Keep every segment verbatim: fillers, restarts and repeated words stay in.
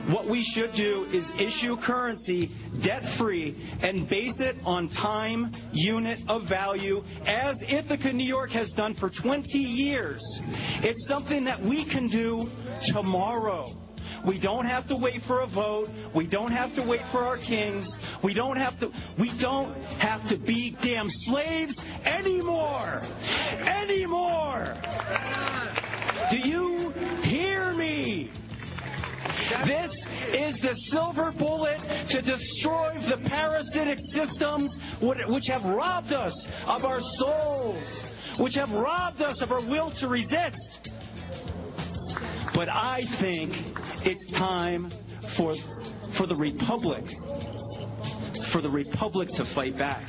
what we should do is issue currency debt-free and base it on time unit of value, as Ithaca, New York has done for twenty years. It's something that we can do tomorrow. We don't have to wait for a vote. We don't have to wait for our kings. We don't have to we don't have to be damn slaves anymore. Anymore. Do you hear me? This is the silver bullet to destroy the parasitic systems which have robbed us of our souls, which have robbed us of our will to resist. But I think it's time for, for the Republic, for the Republic to fight back.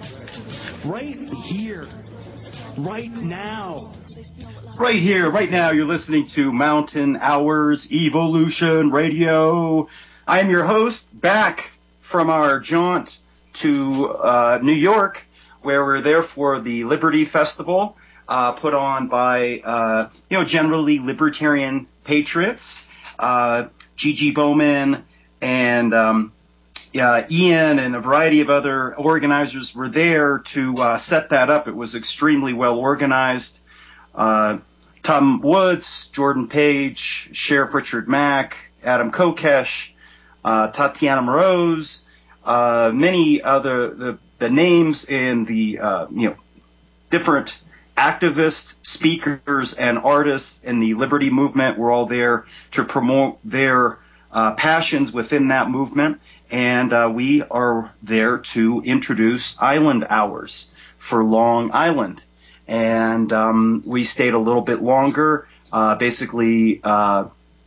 Right here, right now. Right here, right now, you're listening to Mountain Hours Evolution Radio. I am your host, back from our jaunt to uh, New York, where we're there for the Liberty Festival, uh, put on by, uh, you know, generally libertarian patriots. Uh, Gigi Bowman and um, yeah, Ian and a variety of other organizers were there to uh, set that up. It was extremely well organized. Uh, Tom Woods, Jordan Page, Sheriff Richard Mack, Adam Kokesh, uh, Tatiana Moroz, uh, many other the, the names in the uh, you know different activists, speakers, and artists in the Liberty movement were all there to promote their uh, passions within that movement, and uh, we are there to introduce Island Hours for Long Island. And um, we stayed a little bit longer. Uh, basically, uh,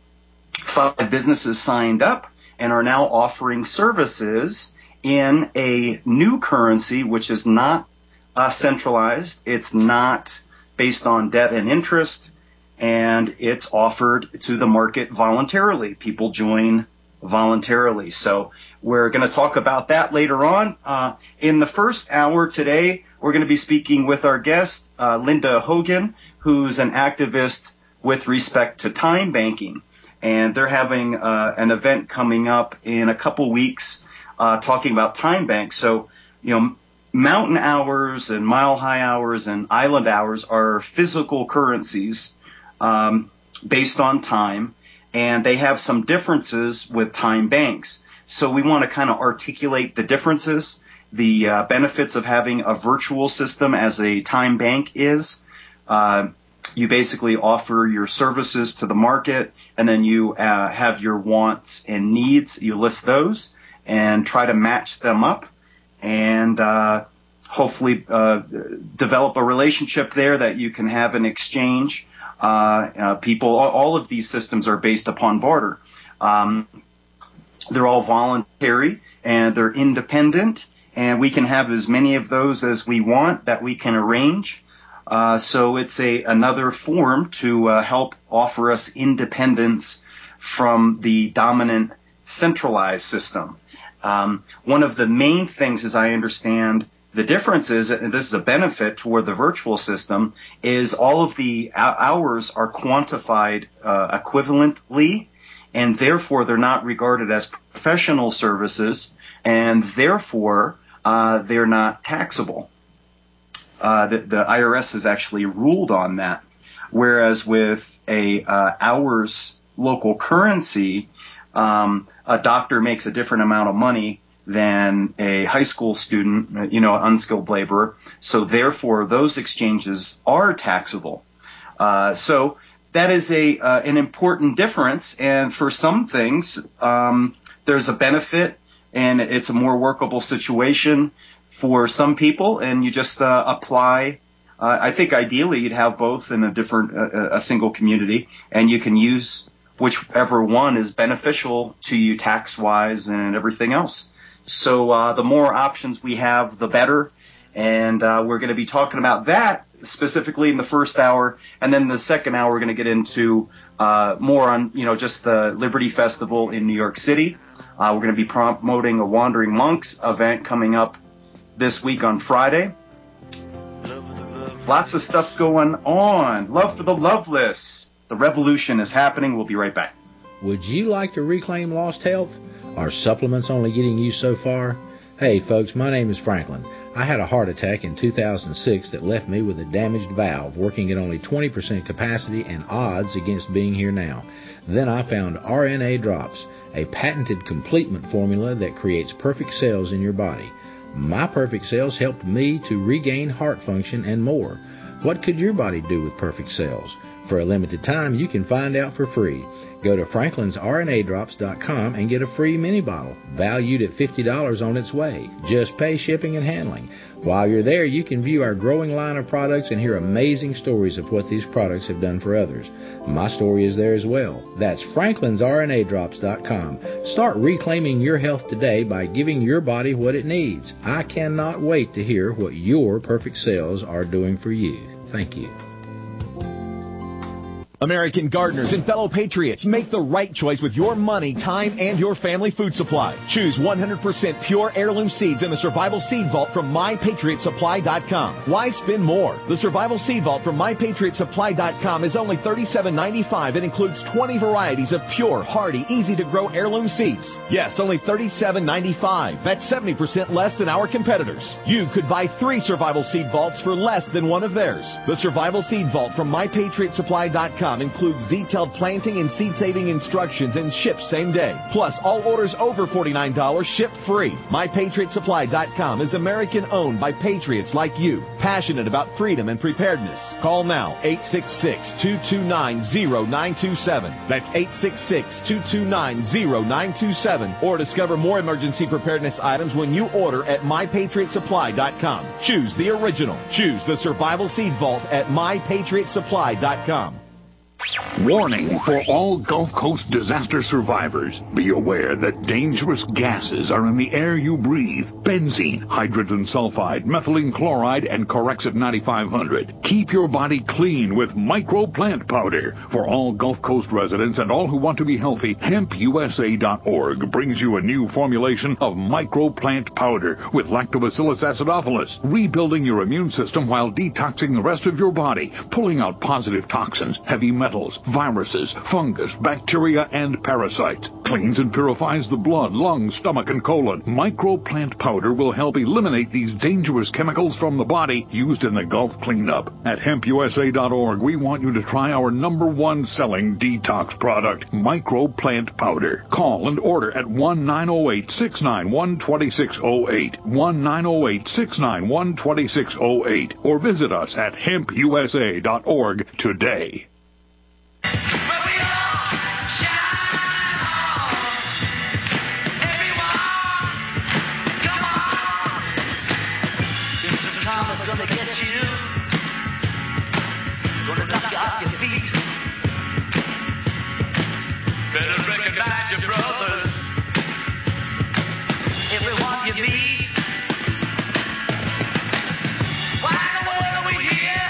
five businesses signed up and are now offering services in a new currency, which is not uh, centralized. It's not based on debt and interest, and it's offered to the market voluntarily. People join voluntarily. So we're going to talk about that later on. Uh, in the first hour today, we're going to be speaking with our guest, uh, Linda Hogan, who's an activist with respect to time banking. And they're having uh, an event coming up in a couple weeks uh, talking about time banks. So, you know, mountain hours and mile high hours and island hours are physical currencies um, based on time. And they have some differences with time banks. So we want to kind of articulate the differences, the uh, benefits of having a virtual system as a time bank is. Uh, you basically offer your services to the market, and then you uh, have your wants and needs. You list those and try to match them up and uh, hopefully uh, develop a relationship there that you can have an exchange. Uh, uh, people, all, all of these systems are based upon barter. Um, they're all voluntary and they're independent, and we can have as many of those as we want that we can arrange. Uh, so it's a another form to uh, help offer us independence from the dominant centralized system. Um, one of the main things, as I understand, the difference is, and this is a benefit toward the virtual system, is all of the hours are quantified uh, equivalently, and therefore they're not regarded as professional services, and therefore uh, they're not taxable. Uh, the, the I R S has actually ruled on that, whereas with a uh, hours local currency, um, a doctor makes a different amount of money than a high school student, you know, unskilled laborer. So therefore, those exchanges are taxable. Uh, so that is a uh, an important difference. And for some things, um, there's a benefit, and it's a more workable situation for some people. And you just uh, apply. Uh, I think ideally you'd have both in a different, uh, a single community, and you can use whichever one is beneficial to you tax-wise and everything else. So uh, the more options we have, the better. And uh, we're going to be talking about that specifically in the first hour. And then the second hour, we're going to get into uh, more on, you know, just the Liberty Festival in New York City. Uh, we're going to be promoting a Wandering Monks event coming up this week on Friday. Lots of stuff going on. Love for the loveless. The revolution is happening. We'll be right back. Would you like to reclaim lost health? Are supplements only getting you so far? Hey folks, my name is Franklin. I had a heart attack in two thousand six that left me with a damaged valve working at only twenty percent capacity and odds against being here now. Then I found R N A Drops, a patented complement formula that creates perfect cells in your body. My perfect cells helped me to regain heart function and more. What could your body do with perfect cells? For a limited time, you can find out for free. Go to franklins r n a drops dot com and get a free mini bottle, valued at fifty dollars on its way. Just pay shipping and handling. While you're there, you can view our growing line of products and hear amazing stories of what these products have done for others. My story is there as well. That's franklins r n a drops dot com. Start reclaiming your health today by giving your body what it needs. I cannot wait to hear what your perfect cells are doing for you. Thank you. American gardeners and fellow patriots, make the right choice with your money, time, and your family food supply. Choose one hundred percent pure heirloom seeds in the Survival Seed Vault from my patriot supply dot com. Why spend more? The Survival Seed Vault from my patriot supply dot com is only thirty-seven ninety-five and includes twenty varieties of pure, hardy, easy-to-grow heirloom seeds. Yes, only thirty-seven ninety-five. That's seventy percent less than our competitors. You could buy three Survival Seed Vaults for less than one of theirs. The Survival Seed Vault from my patriot supply dot com includes detailed planting and seed-saving instructions and ships same day. Plus, all orders over forty-nine dollars ship free. my patriot supply dot com is American-owned by patriots like you, passionate about freedom and preparedness. Call now, eight six six, two two nine, zero nine two seven. That's eight six six, two two nine, zero nine two seven. Or discover more emergency preparedness items when you order at my patriot supply dot com. Choose the original. Choose the Survival Seed Vault at my patriot supply dot com. Warning for all Gulf Coast disaster survivors. Be aware that dangerous gases are in the air you breathe. Benzene, hydrogen sulfide, methylene chloride, and Corexit ninety-five hundred. Keep your body clean with microplant powder. For all Gulf Coast residents and all who want to be healthy, hemp u s a dot org brings you a new formulation of microplant powder with Lactobacillus acidophilus, rebuilding your immune system while detoxing the rest of your body, pulling out positive toxins, heavy metals, viruses, fungus, bacteria, and parasites. Cleans and purifies the blood, lungs, stomach, and colon. Microplant powder will help eliminate these dangerous chemicals from the body used in the Gulf cleanup. At hemp u s a dot org, we want you to try our number one selling detox product, Microplant powder. Call and order at one nine zero eight, six nine one, two six zero eight, one nine zero eight, six nine one, two six zero eight, or visit us at hemp u s a dot org today. Gonna get you, gonna knock you off your feet. Better recognize your brothers, everyone you meet. Why in the world are we here?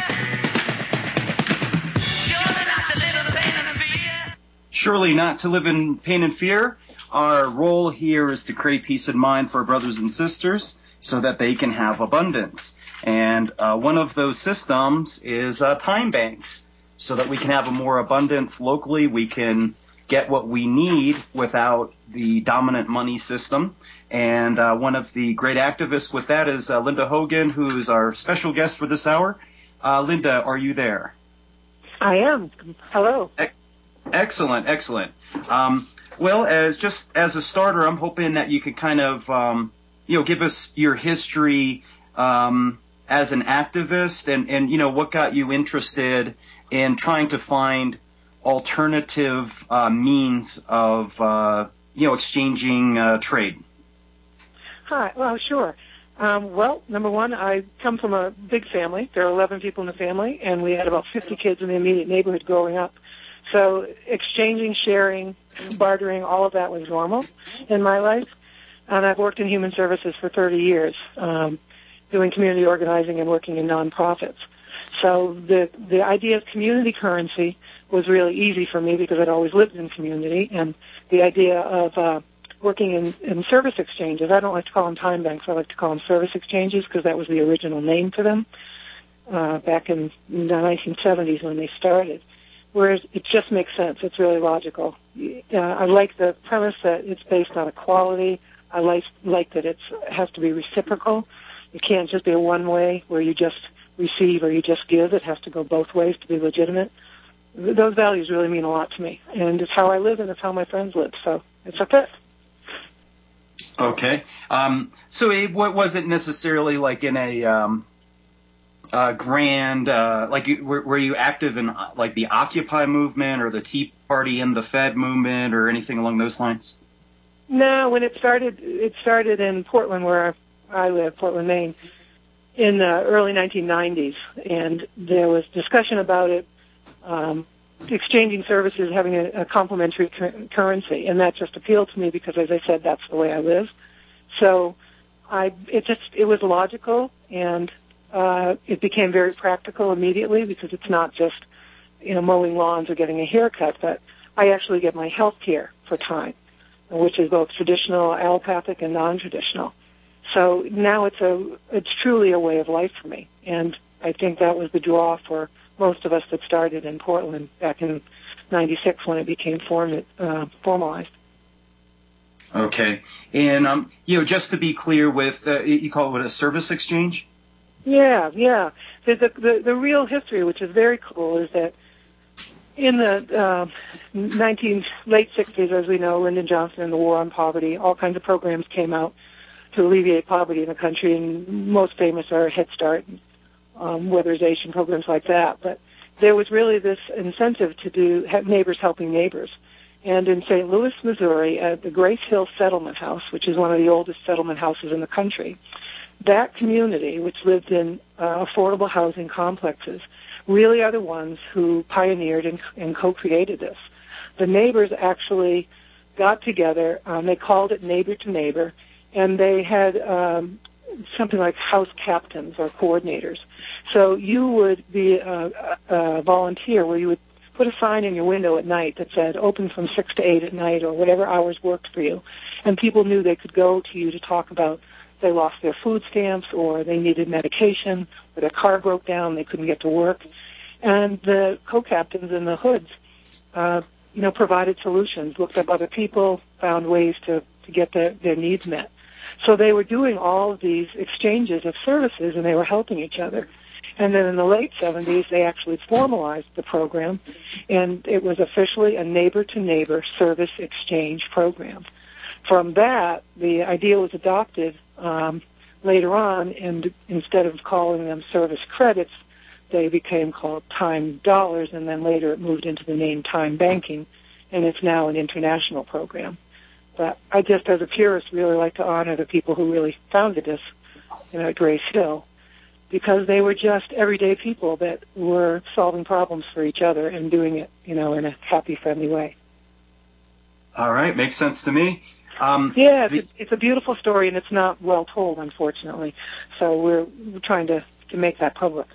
Surely not to live in pain and fear. Surely not to live in pain and fear. Our role here is to create peace of mind for our brothers and sisters so that they can have abundance. And uh, one of those systems is uh, time banks, so that we can have a more abundance locally. We can get what we need without the dominant money system. And uh, one of the great activists with that is uh, Linda Hogan, who is our special guest for this hour. Uh, Linda, are you there? I am. Hello. E- excellent, excellent. Um, well, as just as a starter, I'm hoping that you could kind of, um, you know, give us your history um, as an activist, and, and you know what got you interested in trying to find alternative uh, means of uh, you know exchanging uh, trade. Hi. Well, sure. Um, well, number one, I come from a big family. There are eleven people in the family, and we had about fifty kids in the immediate neighborhood growing up. So exchanging, sharing, bartering, all of that was normal in my life. And I've worked in human services for thirty years. Um, doing community organizing and working in nonprofits. So the the idea of community currency was really easy for me because I'd always lived in community, and the idea of uh, working in, in service exchanges, I don't like to call them time banks, I like to call them service exchanges because that was the original name for them uh, back in the nineteen seventies when they started. whereas it just makes sense. It's really logical. Uh, I like the premise that it's based on equality. I like, like that it has to be reciprocal. It can't just be a one-way where you just receive or you just give. It has to go both ways to be legitimate. Those values really mean a lot to me, and it's how I live and it's how my friends live, so it's a fit. Okay. Um, so it what wasn't necessarily like in a um, uh, grand, uh, like you, were, were you active in uh, like the Occupy movement or the Tea Party and the Fed movement or anything along those lines? No, when it started, it started in Portland, where I live, Portland, Maine, in the early nineteen nineties, and there was discussion about it, um, exchanging services, having a, a complementary cur- currency, and that just appealed to me because, as I said, that's the way I live. So I, it just, it was logical, and uh, it became very practical immediately because it's not just, you know, mowing lawns or getting a haircut, but I actually get my health care for time, which is both traditional, allopathic, and non-traditional. So now it's a, it's truly a way of life for me, and I think that was the draw for most of us that started in Portland back in ninety-six when it became form, uh, formalized. Okay. And, um, you know, just to be clear with, uh, you call it a service exchange? Yeah, yeah. The, the, the, the real history, which is very cool, is that in the uh, nineteen, late sixties, as we know, Lyndon Johnson and the War on Poverty, all kinds of programs came out to alleviate poverty in the country, and most famous are Head Start, um, weatherization programs like that. But there was really this incentive to do have neighbors helping neighbors. And in Saint Louis, Missouri, at the Grace Hill Settlement House, which is one of the oldest settlement houses in the country, that community, which lived in uh, affordable housing complexes, really are the ones who pioneered and, and co-created this. The neighbors actually got together, um, they called it neighbor to neighbor, and they had um, something like house captains or coordinators. So you would be a, a, a volunteer where you would put a sign in your window at night that said open from six to eight at night or whatever hours worked for you, and people knew they could go to you to talk about they lost their food stamps or they needed medication or their car broke down, they couldn't get to work. And the co-captains in the hoods, uh, you know, provided solutions, looked up other people, found ways to, to get their, their needs met. So they were doing all of these exchanges of services, and they were helping each other. And then in the late seventies, they actually formalized the program, and it was officially a neighbor-to-neighbor service exchange program. From that, the idea was adopted um, later on, and instead of calling them service credits, they became called time dollars, and then later it moved into the name time banking, and it's now an international program. But I just, as a purist, really like to honor the people who really founded this, you know, at Grace Hill, because they were just everyday people that were solving problems for each other and doing it, you know, in a happy, friendly way. All right, makes sense to me. Um, yeah, the, it's, a, it's a beautiful story, and it's not well told, unfortunately. So we're, we're trying to, to make that public.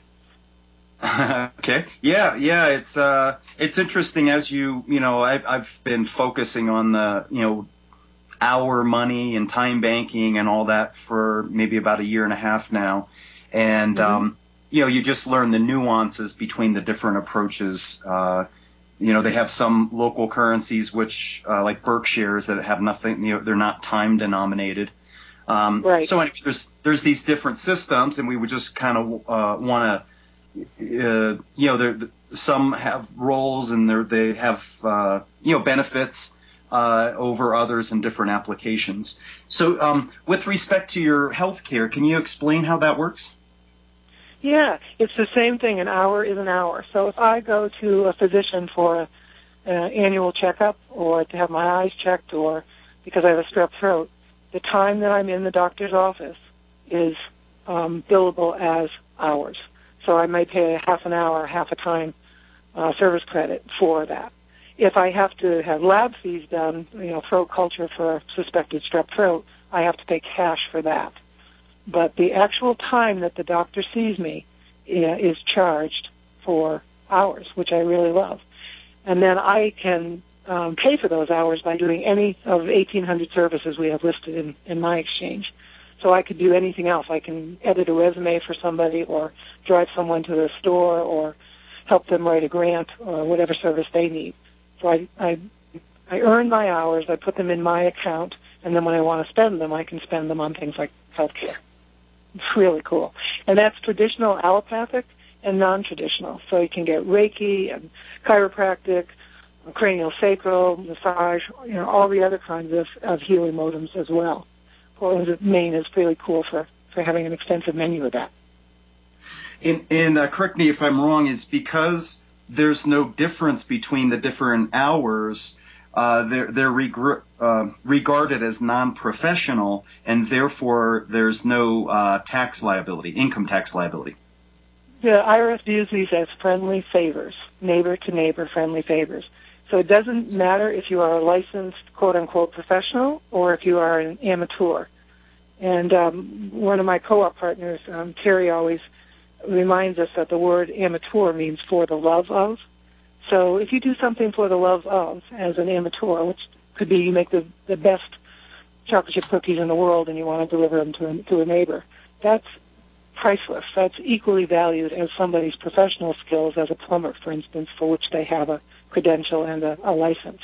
Okay. Yeah, yeah. It's uh, it's interesting as you, you know, I've I've been focusing on the, you know, hour money and time banking and all that for maybe about a year and a half now, and mm-hmm. um, you know, you just learn the nuances between the different approaches. Uh, you know, they have some local currencies which, uh, like Berkshires, that have nothing. You know, they're not time denominated. Um, right. So anyway, there's there's these different systems, and we would just kind of uh, want to. Uh, you know, some have roles and they have, uh, you know, benefits uh, over others in different applications. So um, with respect to your health care, can you explain how that works? Yeah, it's the same thing. An hour is an hour. So if I go to a physician for an annual checkup or to have my eyes checked or because I have a strep throat, the time that I'm in the doctor's office is um, billable as hours. So I may pay a half an hour, half a time uh, service credit for that. If I have to have lab fees done, you know, throat culture for suspected strep throat, I have to pay cash for that. But the actual time that the doctor sees me uh, is charged for hours, which I really love. And then I can um, pay for those hours by doing any of eighteen hundred services we have listed in, in my exchange. So I could do anything else. I can edit a resume for somebody or drive someone to the store or help them write a grant or whatever service they need. So I, I, I earn my hours, I put them in my account, and then when I want to spend them, I can spend them on things like healthcare. It's really cool. And that's traditional allopathic and non-traditional. So you can get Reiki and chiropractic, craniosacral, massage, you know, all the other kinds of, of healing modems as well. Portland, Maine is really cool for, for having an extensive menu of that. And, and uh, correct me if I'm wrong, is because there's no difference between the different hours, uh, they're, they're reg- uh, regarded as non-professional, and therefore there's no uh, tax liability, income tax liability. The I R S views these as friendly favors, neighbor-to-neighbor friendly favors. So it doesn't matter if you are a licensed, quote-unquote, professional or if you are an amateur. And um, one of my co-op partners, um, Terry, always reminds us that the word amateur means for the love of. So if you do something for the love of as an amateur, which could be you make the, the best chocolate chip cookies in the world and you want to deliver them to a, to a neighbor, that's priceless. That's equally valued as somebody's professional skills as a plumber, for instance, for which they have a credential and a, a license.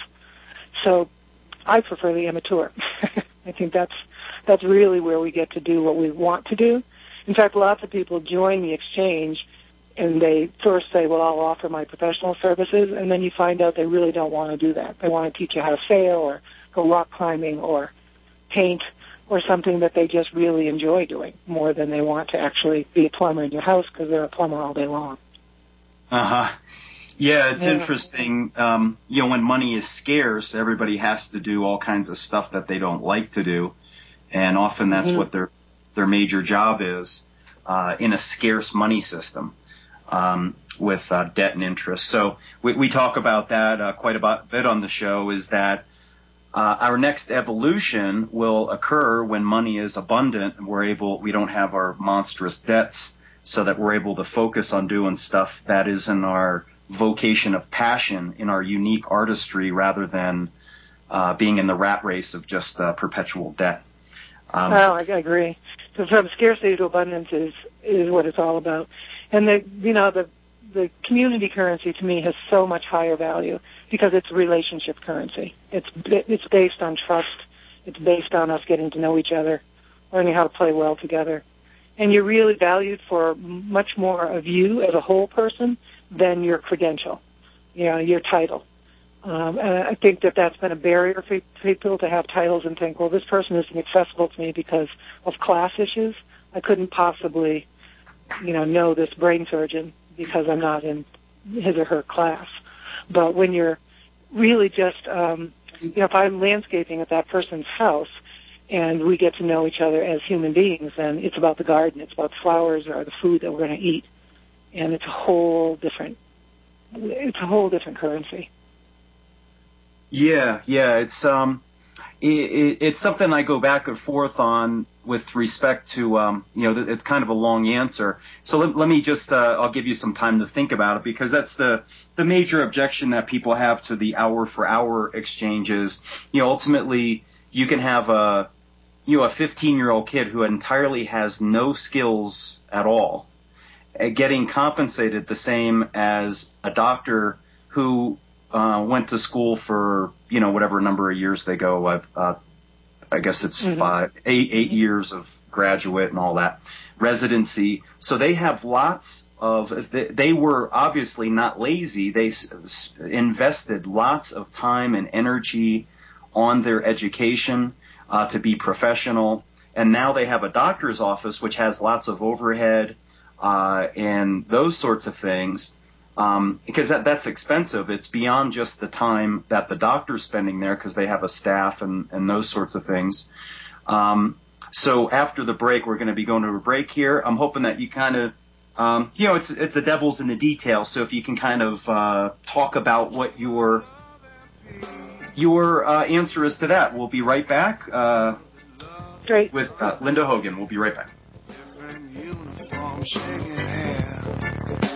So I prefer the amateur. I think that's that's really where we get to do what we want to do. In fact, lots of people join the exchange and they first say, well, I'll offer my professional services, and then you find out they really don't want to do that. They want to teach you how to sail or go rock climbing or paint or something that they just really enjoy doing more than they want to actually be a plumber in your house because they're a plumber all day long. Uh-huh. Yeah, it's yeah. interesting. Um, you know, when money is scarce, everybody has to do all kinds of stuff that they don't like to do, and often that's mm-hmm. what their their major job is uh, in a scarce money system um, with uh, debt and interest. So we, we talk about that uh, quite a bit on the show, is that uh, our next evolution will occur when money is abundant and we're able, we don't have our monstrous debts, so that we're able to focus on doing stuff that is in our vocation of passion, in our unique artistry, rather than uh, being in the rat race of just uh, perpetual debt. Um, well, I agree. So from scarcity to abundance is is what it's all about. And the you know the the community currency to me has so much higher value because it's relationship currency. It's it's based on trust. It's based on us getting to know each other, learning how to play well together. And you're really valued for much more of you as a whole person than your credential, you know, your title. Um, and I think that that's been a barrier for people to have titles and think, well, this person isn't accessible to me because of class issues. I couldn't possibly, you know, know this brain surgeon because I'm not in his or her class. But when you're really just, um, you know, if I'm landscaping at that person's house and we get to know each other as human beings, then it's about the garden, it's about the flowers or the food that we're going to eat. And it's a whole different, it's a whole different currency. Yeah, yeah, it's um, it, it, it's something I go back and forth on with respect to um, you know, it's kind of a long answer. So let, let me just, uh, I'll give you some time to think about it, because that's the the major objection that people have to the hour for hour exchanges. You know, ultimately you can have a, you know, a fifteen year old kid who entirely has no skills at all, getting compensated the same as a doctor who uh, went to school for, you know, whatever number of years they go. Uh, uh, I guess it's mm-hmm. five, eight, eight years of graduate and all that residency. So they have lots of. They, they were obviously not lazy. They s- invested lots of time and energy on their education uh, to be professional, and now they have a doctor's office which has lots of overhead. Uh, and those sorts of things, um, because that, that's expensive. It's beyond just the time that the doctor's spending there, because they have a staff and, and those sorts of things. Um, so after the break, we're going to be going to a break here. I'm hoping that you kind of, um, you know, it's, it's the devil's in the details. So if you can kind of uh, talk about what your your uh, answer is to that. We'll be right back uh, Great. with uh, Linda Hogan. We'll be right back. Shaking hands.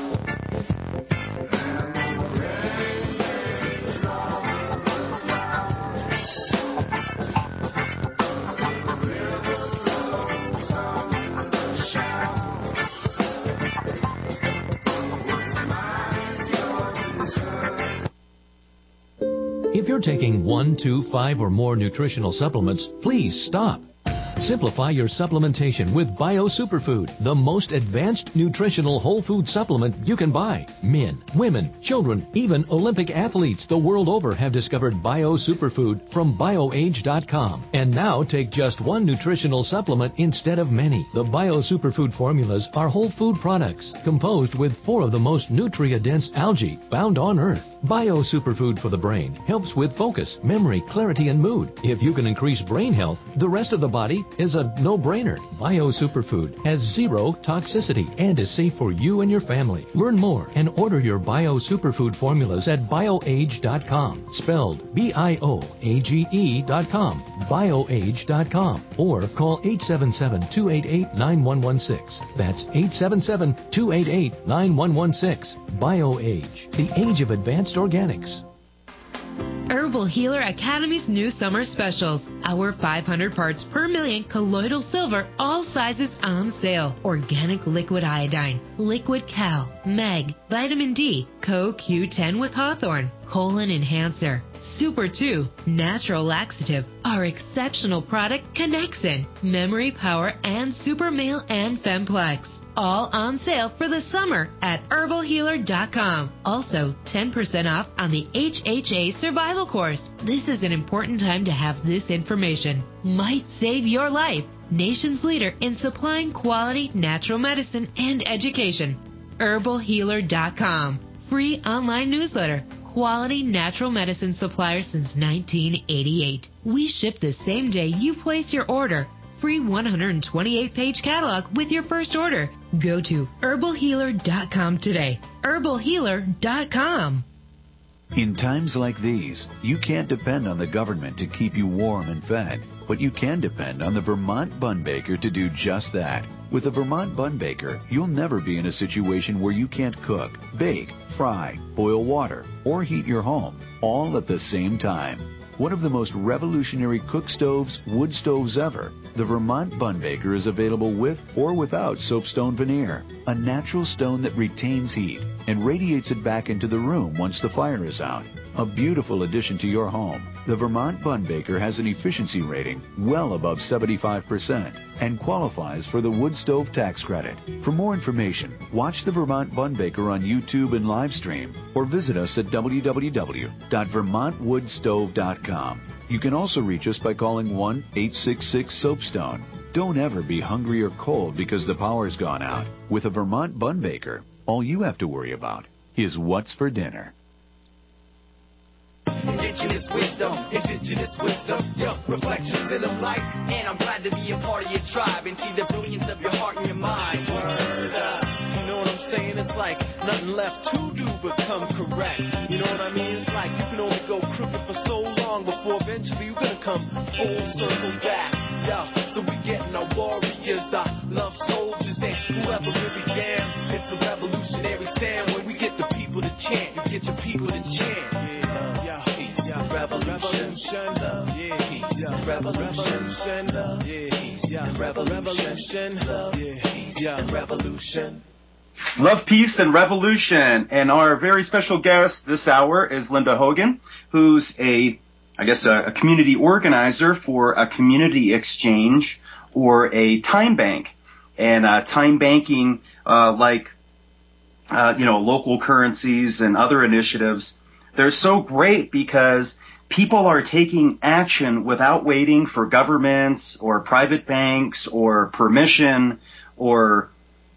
If you're taking one, two, five, or more nutritional supplements, please stop. Simplify your supplementation with Bio Superfood, the most advanced nutritional whole food supplement you can buy. Men, women, children, even Olympic athletes the world over have discovered Bio Superfood from bio age dot com. And now take just one nutritional supplement instead of many. The Bio Superfood formulas are whole food products composed with four of the most nutrient-dense algae found on Earth. Bio Superfood for the brain helps with focus, memory, clarity, and mood. If you can increase brain health, the rest of the body is a no-brainer. Bio Superfood has zero toxicity and is safe for you and your family. Learn more and order your Bio Superfood formulas at bio age dot com, spelled B I O A G E dot com, bio age dot com, or call eight seven seven, two eight eight, nine one one six. That's eight seven seven, two eight eight, nine one one six. BioAge, the age of advanced organics. Herbal Healer Academy's new summer specials. Our five hundred parts per million colloidal silver, all sizes on sale. Organic liquid iodine, liquid cal, meg, vitamin D, Co Q ten with Hawthorne, colon enhancer, Super two, natural laxative. Our exceptional product Connexin, memory power, and Super Male and Femplex. All on sale for the summer at herbal healer dot com. Also, ten percent off on the H H A Survival Course. This is an important time to have this information. Might save your life. Nation's leader in supplying quality natural medicine and education. herbal healer dot com. Free online newsletter. Quality natural medicine supplier since nineteen eighty-eight. We ship the same day you place your order. Free one hundred twenty-eight page catalog with your first order. Go to herbal healer dot com today. herbal healer dot com. In times like these, you can't depend on the government to keep you warm and fed, but you can depend on the Vermont Bun Baker to do just that. With the Vermont Bun Baker, you'll never be in a situation where you can't cook, bake, fry, boil water, or heat your home, all at the same time. One of the most revolutionary cook stoves, wood stoves ever, the Vermont Bun Baker is available with or without soapstone veneer, a natural stone that retains heat and radiates it back into the room once the fire is out. A beautiful addition to your home. The Vermont Bun Baker has an efficiency rating well above seventy-five percent and qualifies for the wood stove tax credit. For more information, watch the Vermont Bun Baker on YouTube and live stream, or visit us at w w w dot vermont wood stove dot com. You can also reach us by calling one eight six six soapstone. Don't ever be hungry or cold because the power's gone out. With a Vermont Bun Baker, all you have to worry about is what's for dinner. Indigenous wisdom, indigenous wisdom, yo, reflections in the light. And I'm glad to be a part of your tribe and see the brilliance of your heart and your mind. Word up, you know what I'm saying? It's like nothing left to do but come correct. You know what I mean? It's like you can only go crooked for so long before eventually you're gonna come full circle back. Yo, so we getting our warriors, our love soldiers, and whoever really down. It's a revolutionary stand when we get the people to chant. You get your people to chant. Yeah, peace, yeah, revolution, love, yeah, peace, yeah, revolution, love, yeah, peace, yeah, revolution, love, yeah, peace, yeah, revolution. Love, peace, and revolution. And our very special guest this hour is Linda Hogan, who's a, I guess, a, a community organizer for a community exchange or a time bank. And uh, time banking, uh, like, uh, you know, local currencies and other initiatives, they're so great because people are taking action without waiting for governments or private banks or permission or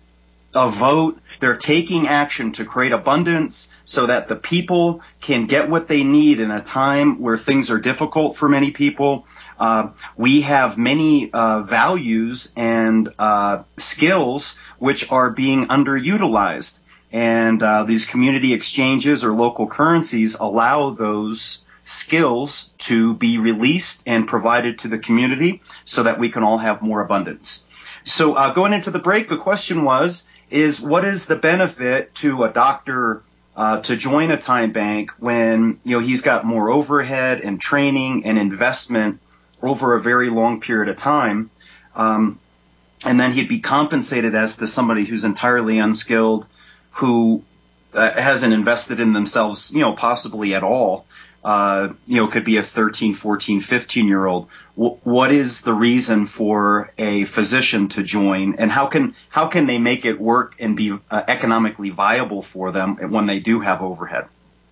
a vote. They're taking action to create abundance so that the people can get what they need in a time where things are difficult for many people. Uh, we have many uh, values and uh, skills which are being underutilized. And uh, these community exchanges or local currencies allow those skills to be released and provided to the community so that we can all have more abundance. So uh, going into the break, the question was, is what is the benefit to a doctor uh, to join a time bank when, you know, he's got more overhead and training and investment over a very long period of time, um, and then he'd be compensated as to somebody who's entirely unskilled, who uh, hasn't invested in themselves, you know, possibly at all. uh, you know, could be a thirteen, fourteen, fifteen-year-old. W- what is the reason for a physician to join, and how can how can they make it work and be uh, economically viable for them when they do have overhead?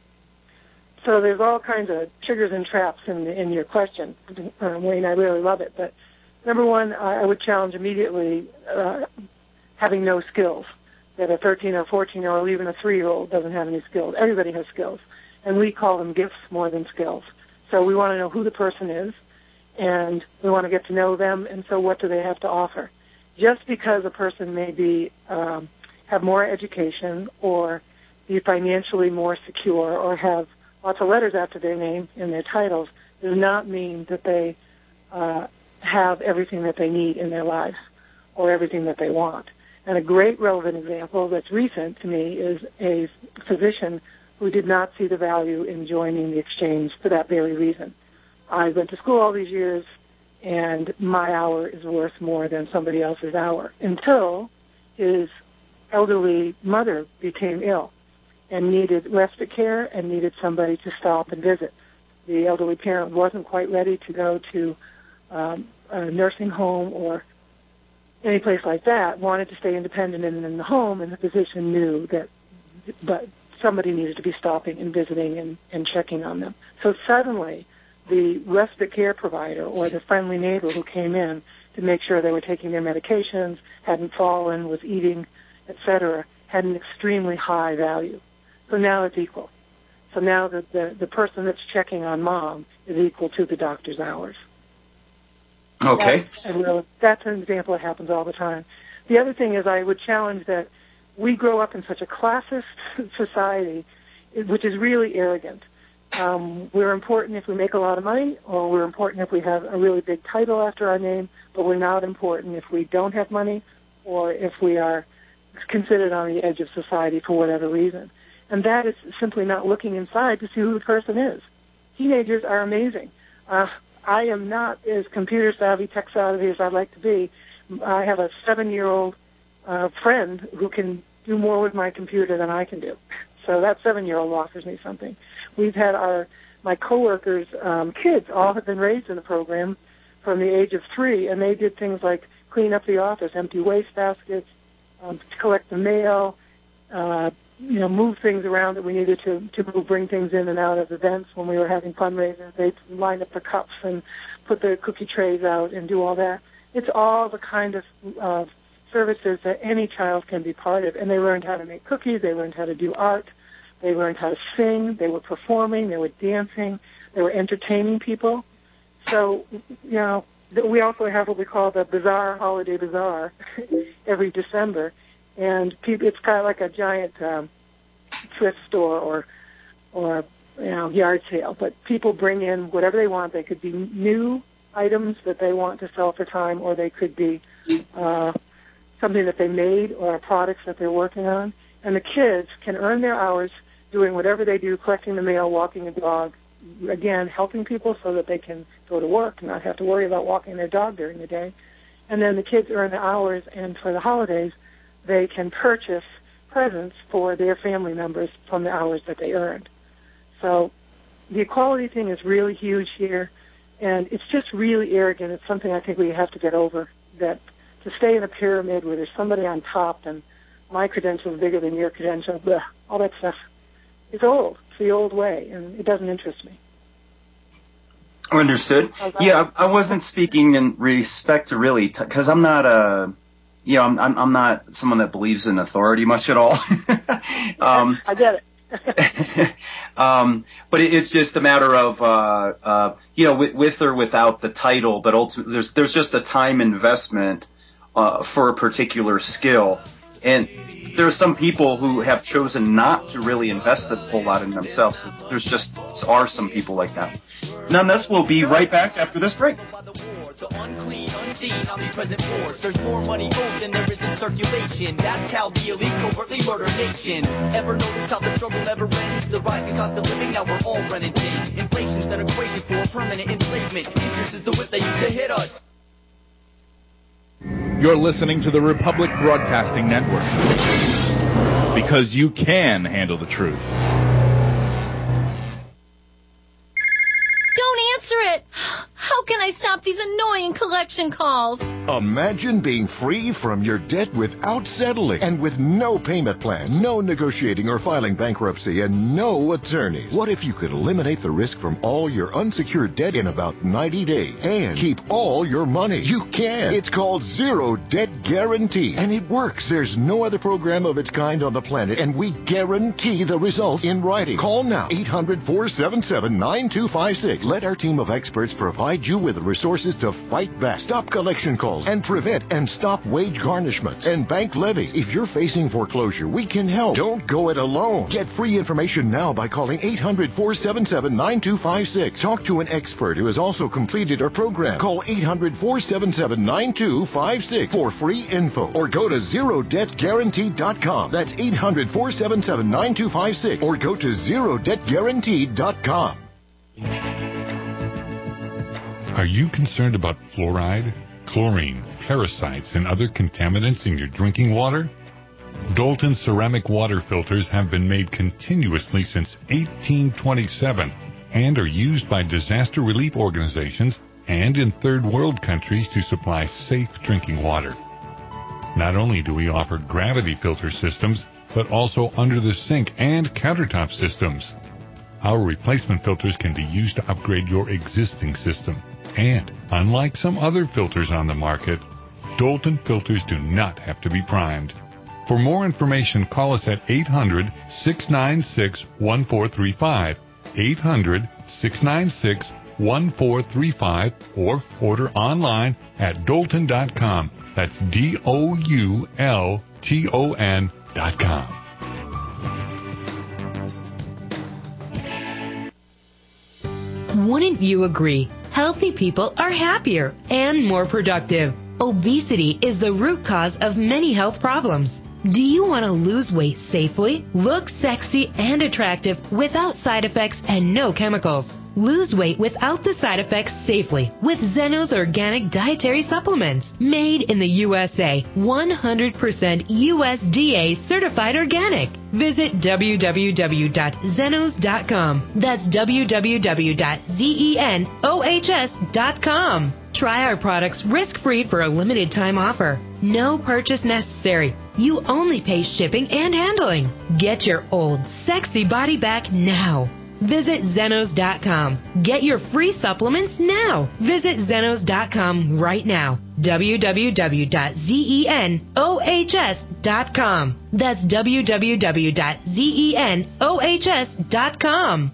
So there's all kinds of triggers and traps in in your question, uh, Wayne. I really love it. But number one, I, I would challenge immediately uh, having no skills. That a thirteen or fourteen-year-old, or even a three-year-old doesn't have any skills. Everybody has skills, and we call them gifts more than skills. So we want to know who the person is, and we want to get to know them, and so what do they have to offer? Just because a person may be um, have more education or be financially more secure or have lots of letters after their name in their titles does not mean that they uh, have everything that they need in their lives or everything that they want. And a great relevant example that's recent to me is a physician who did not see the value in joining the exchange for that very reason. I went to school all these years, and my hour is worth more than somebody else's hour, until his elderly mother became ill and needed respite care and needed somebody to stop and visit. The elderly parent wasn't quite ready to go to um, a nursing home or any place like that, wanted to stay independent and in the home, and the physician knew that but somebody needed to be stopping and visiting and, and checking on them. So suddenly, the respite care provider or the friendly neighbor who came in to make sure they were taking their medications, hadn't fallen, was eating, et cetera, had an extremely high value. So now it's equal. So now the, the, the person that's checking on mom is equal to the doctor's hours. Okay. That's, a real, that's an example that happens all the time. The other thing is I would challenge that we grow up in such a classist society, which is really arrogant. Um, we're important if we make a lot of money, or we're important if we have a really big title after our name, but we're not important if we don't have money or if we are considered on the edge of society for whatever reason. And that is simply not looking inside to see who the person is. Teenagers are amazing. Uh, I am not as computer savvy, tech savvy as I'd like to be. I have a seven-year-old uh, friend who can do more with my computer than I can do. So that seven-year-old offers me something. We've had our my coworkers' um, kids all have been raised in the program from the age of three, and they did things like clean up the office, empty waste baskets, um, collect the mail, uh, you know, move things around that we needed to, to move, bring things in and out of events when we were having fundraisers. They'd line up the cups and put the cookie trays out and do all that. It's all the kind of uh, services that any child can be part of. And they learned how to make cookies. They learned how to do art. They learned how to sing. They were performing. They were dancing. They were entertaining people. So, you know, we also have what we call the Bazaar, Holiday Bazaar, every December. And people, it's kind of like a giant um, thrift store or, or you know, yard sale. But people bring in whatever they want. They could be new items that they want to sell for time, or they could be uh, something that they made or products that they're working on. And the kids can earn their hours doing whatever they do, collecting the mail, walking a dog, again, helping people so that they can go to work and not have to worry about walking their dog during the day. And then the kids earn the hours, and for the holidays, they can purchase presents for their family members from the hours that they earned. So the equality thing is really huge here, and it's just really arrogant. It's something I think we have to get over, that to stay in a pyramid where there's somebody on top and my credentials are bigger than your credentials, bleh, all that stuff is old. It's the old way, and it doesn't interest me. Understood. Yeah, I wasn't speaking in respect to really, because I'm not a, you know, I'm, I'm I'm not someone that believes in authority much at all. um, I get it. um, but it, it's just a matter of, uh, uh, you know, with, with or without the title, but ultimately there's there's just a time investment uh, for a particular skill. And there are some people who have chosen not to really invest a whole lot in themselves. There's just are some people like that. Nonetheless, we'll be right back after this break. So unclean, unseen, omnipresent force. There's more money owed than there is in circulation. That's how the elite covertly murder nation. Ever notice how the struggle never ends? The rising cost of living, now we're all renegades. Inflation's an equation for permanent enslavement. Interest is the whip they used to hit us. You're listening to the Republic Broadcasting Network, because you can handle the truth. can I stop these annoying collection calls? Imagine being free from your debt without settling and with no payment plan, no negotiating or filing bankruptcy, and no attorneys. What if you could eliminate the risk from all your unsecured debt in about ninety days and keep all your money? You can. It's called Zero Debt Guarantee, and it works. There's no other program of its kind on the planet, and we guarantee the results in writing. Call now, eight hundred, four seven seven, nine two five six. Let our team of experts provide you with the resources to fight back, stop collection calls, and prevent and stop wage garnishments and bank levies. If you're facing foreclosure, we can help. Don't go it alone. Get free information now by calling eight hundred, four seven seven, nine two five six. Talk to an expert who has also completed our program. Call eight hundred, four seven seven, nine two five six for free info, or go to zero debt guarantee dot com. That's eight hundred, four seven seven, nine two five six, or go to zero debt guarantee dot com. Are you concerned about fluoride, chlorine, parasites, and other contaminants in your drinking water? Dalton ceramic water filters have been made continuously since eighteen twenty-seven and are used by disaster relief organizations and in third world countries to supply safe drinking water. Not only do we offer gravity filter systems, but also under the sink and countertop systems. Our replacement filters can be used to upgrade your existing system. And, unlike some other filters on the market, Dalton filters do not have to be primed. For more information, call us at eight hundred, six nine six, one four three five, eight hundred, six nine six, one four three five, or order online at Dalton dot com. That's D O U L T O N dot com. Wouldn't you agree? Healthy people are happier and more productive. Obesity is the root cause of many health problems. Do you want to lose weight safely, look sexy and attractive without side effects and no chemicals? Lose weight without the side effects safely with Zenos Organic Dietary Supplements. Made in the U S A, one hundred percent U S D A certified organic. Visit w w w dot zenos dot com. That's w w w dot zenos dot com. Try our products risk-free for a limited time offer. No purchase necessary. You only pay shipping and handling. Get your old sexy body back now. Visit zenos dot com. Get your free supplements now. Visit zenos dot com right now. w w w dot zenos dot com. That's w w w dot zenos dot com.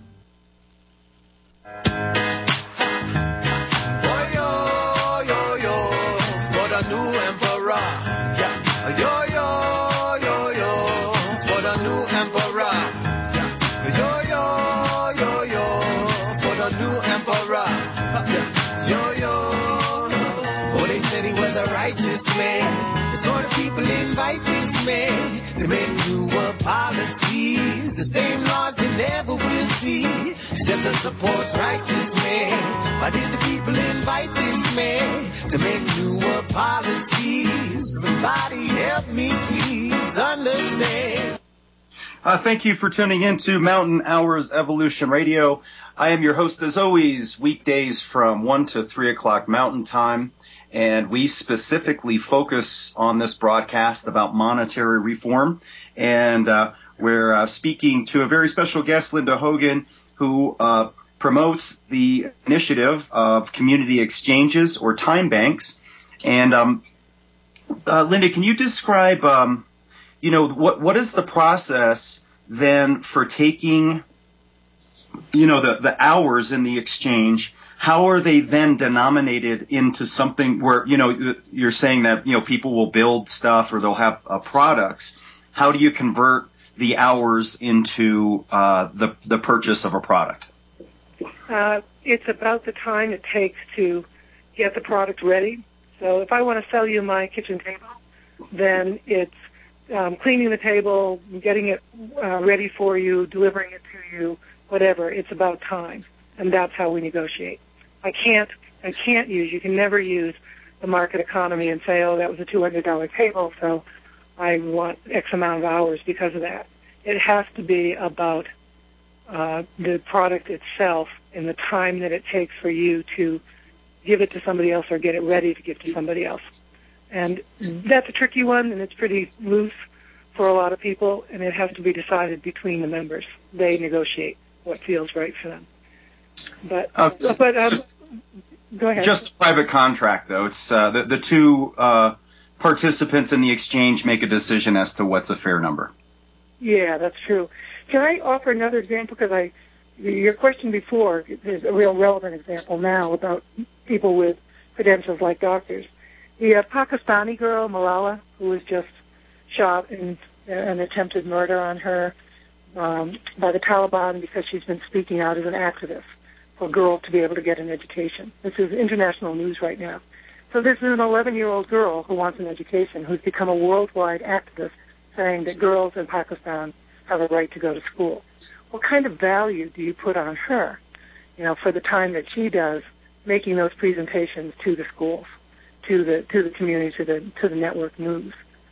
To make newer policies, the same laws they never will see, except to support righteous men. Why did the people invite this man to make newer policies? Somebody help me please understand. Uh, thank you for tuning in to Mountain Hours Evolution Radio. I am your host as always, weekdays from one to three o'clock Mountain Time. And we specifically focus on this broadcast about monetary reform. And uh, we're uh, speaking to a very special guest, Linda Hogan, who uh, promotes the initiative of community exchanges or time banks. And um, uh, Linda, can you describe, um, you know, what what is the process then for taking, you know, the, the hours in the exchange? How are they then denominated into something where, you know, you're saying that, you know, people will build stuff or they'll have uh, products. How do you convert the hours into uh, the, the purchase of a product? Uh, it's about the time it takes to get the product ready. So if I want to sell you my kitchen table, then it's um, cleaning the table, getting it uh, ready for you, delivering it to you, whatever. It's about time. And that's how we negotiate. I can't, I can't use, you can never use the market economy and say, oh, that was a two hundred dollars table, so I want X amount of hours because of that. It has to be about uh, the product itself and the time that it takes for you to give it to somebody else or get it ready to give to somebody else. And that's a tricky one, and it's pretty loose for a lot of people, and it has to be decided between the members. They negotiate what feels right for them. But, uh, but um, go ahead. Just a private contract, though. It's uh, the, the two uh, participants in the exchange make a decision as to what's a fair number. Yeah, that's true. Can I offer another example? Because I, your question before is a real relevant example now about people with credentials like doctors. The uh, Pakistani girl, Malala, who was just shot in uh, an attempted murder on her um, by the Taliban because she's been speaking out as an activist for girls to be able to get an education. This is international news right now. So this is an eleven-year-old girl who wants an education, who's become a worldwide activist saying that girls in Pakistan have a right to go to school. What kind of value do you put on her, you know, for the time that she does making those presentations to the schools, to the to the community, to the to the network news?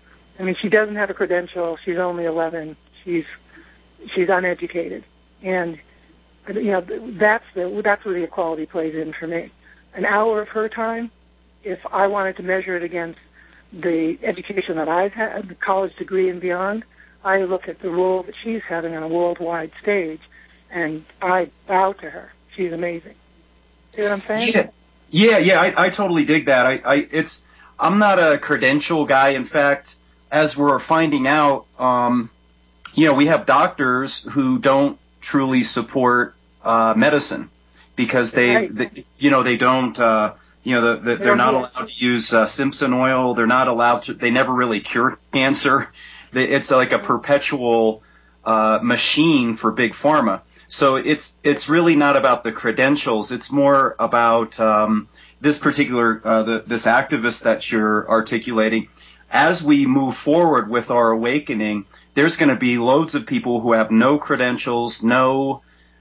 I mean, she doesn't have a credential. She's only eleven. She's she's uneducated, and you know that's the that's where the equality plays in for me. An hour of her time, if I wanted to measure it against the education that I've had, the college degree and beyond, I look at the role that she's having on a worldwide stage, and I bow to her. She's amazing. See what I'm saying? Yeah, yeah, yeah I, I totally dig that. I, I, it's, I'm not a credential guy. In fact, as we're finding out, um, you know, we have doctors who don't truly support uh, medicine because they, right. they, you know, they don't. Uh, You know, the, the, they're not allowed to use uh, Simpson oil. They're not allowed to. They never really cure cancer. They, it's like a perpetual uh, machine for big pharma. So it's it's really not about the credentials. It's more about um, this particular uh, the, this activist that you're articulating. As we move forward with our awakening, there's going to be loads of people who have no credentials, no.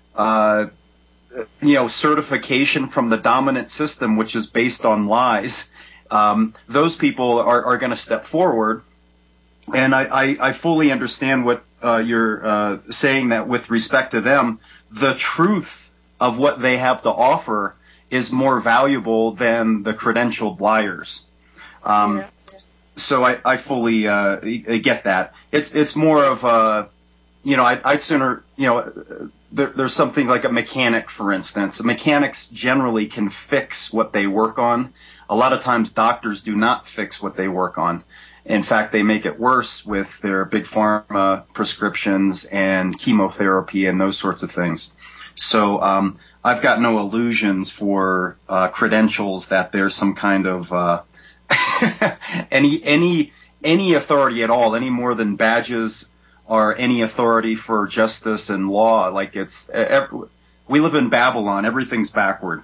Uh, you know, certification from the dominant system, which is based on lies. Um, those people are, are going to step forward. And I, I, I fully understand what uh, you're uh, saying, that with respect to them, the truth of what they have to offer is more valuable than the credentialed liars. Um, yeah. So I, I fully uh, get that. It's it's more of a, you know, I'd, I'd sooner, you know, there, there's something like a mechanic, for instance. Mechanics generally can fix what they work on. A lot of times doctors do not fix what they work on. In fact, they make it worse with their big pharma prescriptions and chemotherapy and those sorts of things. So um, I've got no illusions for uh, credentials that there's some kind of uh, any any any authority at all, any more than badges or any authority for justice and law. Like it's, every, we live in Babylon. Everything's backward.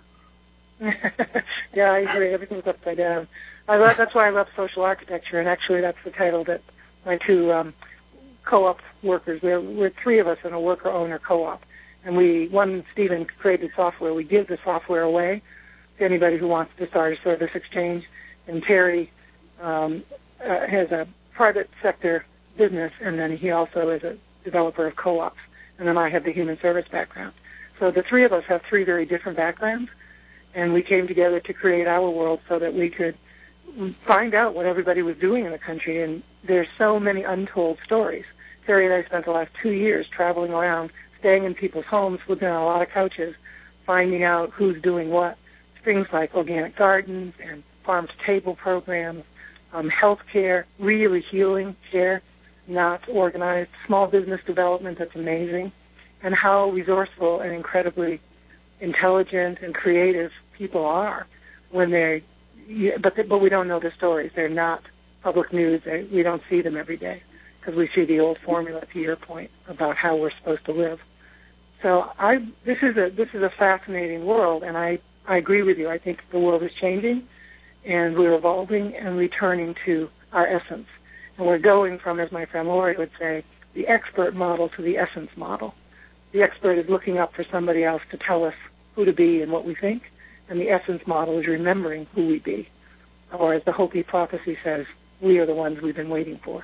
Yeah, I agree. Everything's upside down. I love, that's why I love social architecture, and actually that's the title that my two um, co-op workers, we're, we're three of us in a worker-owner co-op, and we, one, Stephen, created software. We give the software away to anybody who wants to start a service exchange, and Terry um, uh, has a private sector business, and then he also is a developer of co-ops, and then I have the human service background. So the three of us have three very different backgrounds, and we came together to create our world so that we could find out what everybody was doing in the country, and there's so many untold stories. Terry and I spent the last two years traveling around, staying in people's homes, living on a lot of couches, finding out who's doing what. Things like organic gardens and farm-to-table programs, um, health care, really healing care, not organized, small business development that's amazing, and how resourceful and incredibly intelligent and creative people are when they, but they, but we don't know the stories. They're not public news. They, we don't see them every day because we see the old formula, to your point, about how we're supposed to live. So I, this is a this is a fascinating world, and I, I agree with you. I think the world is changing, and we're evolving and returning to our essence. And we're going from, as my friend Lori would say, the expert model to the essence model. The expert is looking up for somebody else to tell us who to be and what we think, and the essence model is remembering who we be. Or as the Hopi prophecy says, we are the ones we've been waiting for.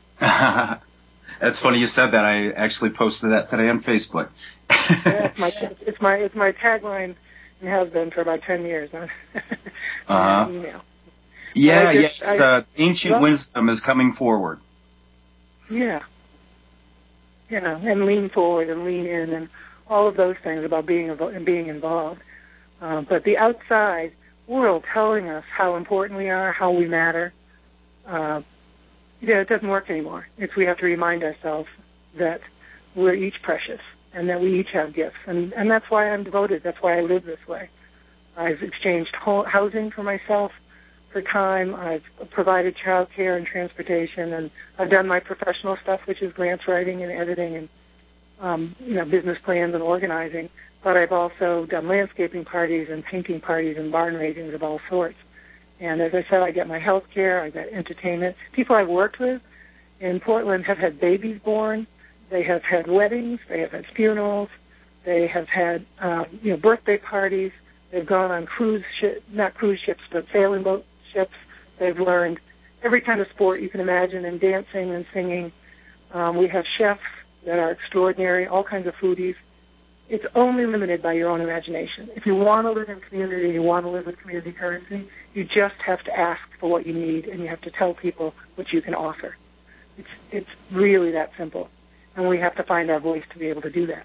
That's funny you said that. I actually posted that today on Facebook. Yeah, it's my it's my it's my tagline and has been for about ten years on uh-huh. email. Yeah, just, yes. I, uh, ancient well, wisdom is coming forward. Yeah. You know, and lean forward and lean in and all of those things about being and being involved. Uh, but the outside world telling us how important we are, how we matter, uh, yeah, it doesn't work anymore. It's we have to remind ourselves that we're each precious and that we each have gifts. And, and that's why I'm devoted. That's why I live this way. I've exchanged ho- housing for myself for time. I've provided child care and transportation, and I've done my professional stuff, which is grants writing and editing and um, you know, business plans and organizing. But I've also done landscaping parties and painting parties and barn raisings of all sorts. And as I said, I get my health care, I get entertainment. People I've worked with in Portland have had babies born. They have had weddings. They have had funerals. They have had um, you know, birthday parties. They've gone on cruise ships, not cruise ships, but sailing boat ships. They've learned every kind of sport you can imagine, and dancing and singing. Um, we have chefs that are extraordinary, all kinds of foodies. It's only limited by your own imagination. If you want to live in community, you want to live with community currency, you just have to ask for what you need, and you have to tell people what you can offer. It's it's really that simple, and we have to find our voice to be able to do that.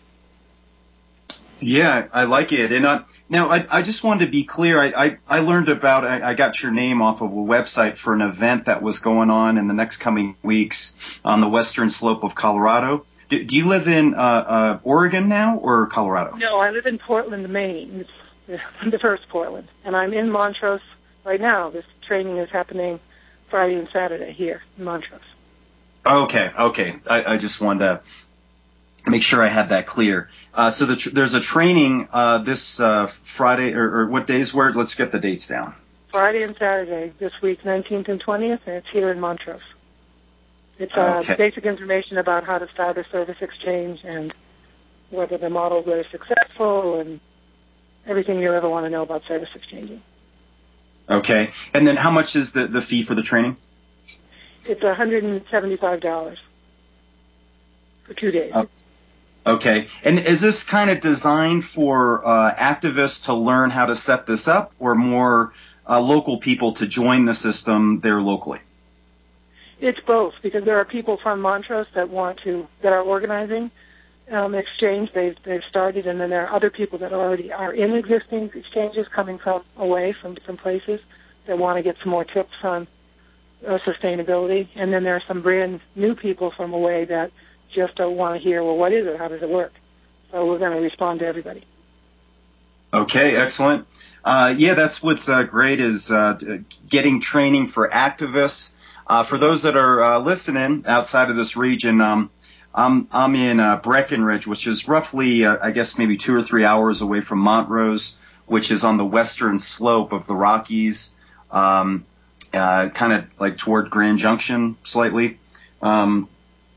Yeah, I like it. And uh, now I, I just wanted to be clear. I, I, I learned about, I, I got your name off of a website for an event that was going on in the next coming weeks on the western slope of Colorado. Do, do you live in uh, uh, Oregon now or Colorado? No, I live in Portland, Maine. It's the first Portland. And I'm in Montrose right now. This training is happening Friday and Saturday here in Montrose. Okay, okay. I, I just wanted to make sure I had that clear. Uh, so the tr- there's a training uh, this uh, Friday, or, or what days were it? Let's get the dates down. Friday and Saturday this week, nineteenth and twentieth, and it's here in Montrose. It's uh, okay. basic information about how to start a service exchange and whether the models are successful and everything you ever want to know about service exchanging. Okay. And then how much is the, the fee for the training? It's one hundred seventy-five dollars for two days. Oh. Okay. And is this kind of designed for uh, activists to learn how to set this up, or more uh, local people to join the system there locally? It's both, because there are people from Montrose that want to, that are organizing um, exchange. They've, they've started, and then there are other people that already are in existing exchanges coming from away from different places that want to get some more tips on uh, sustainability. And then there are some brand new people from away that just don't want to hear, well, what is it? How does it work? So we're going to respond to everybody. Okay, excellent. Uh, yeah, that's what's uh, great is uh, getting training for activists. Uh, for those that are uh, listening outside of this region, um, I'm, I'm in uh, Breckenridge, which is roughly, uh, I guess, maybe two or three hours away from Montrose, which is on the western slope of the Rockies, um, uh, kind of like toward Grand Junction slightly. Um,